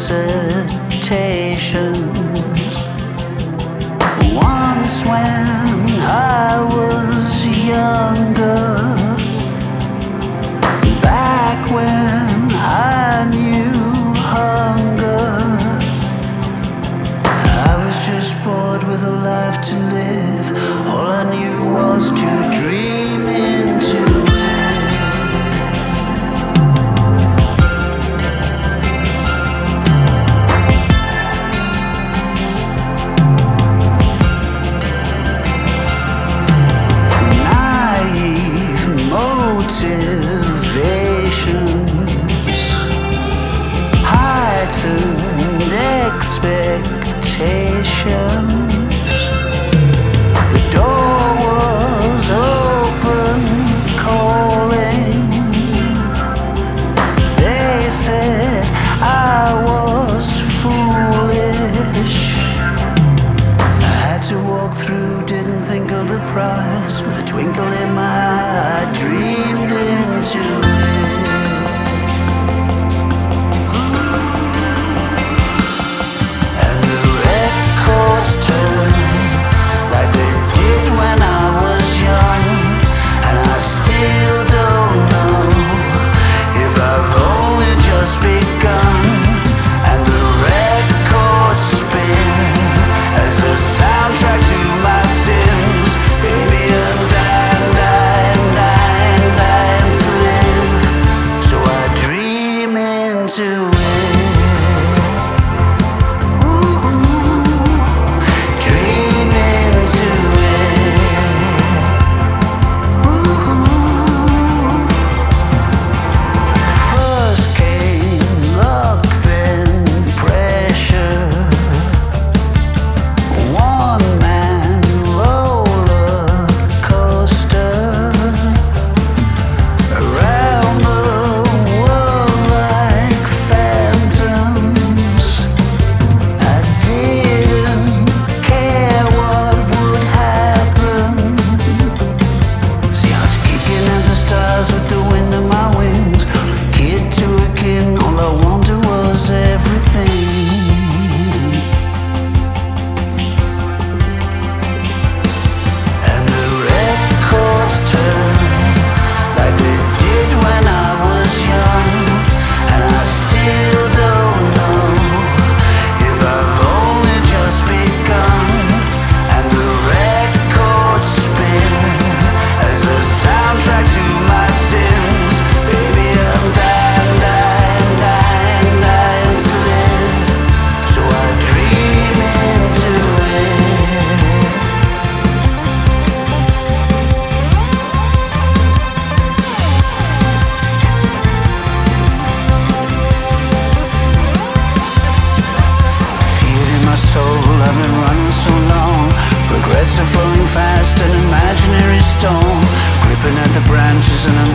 recitations. Once when I was younger, back when I knew hunger, I was just bored with a life to live. All I knew was to dream into heightened expectations. The door was open, calling. They said I was foolish. I had to walk through, didn't think of the price. With a twinkle in my eye, I dreamed into it. Regrets are flowing fast, an imaginary storm, gripping at the branches and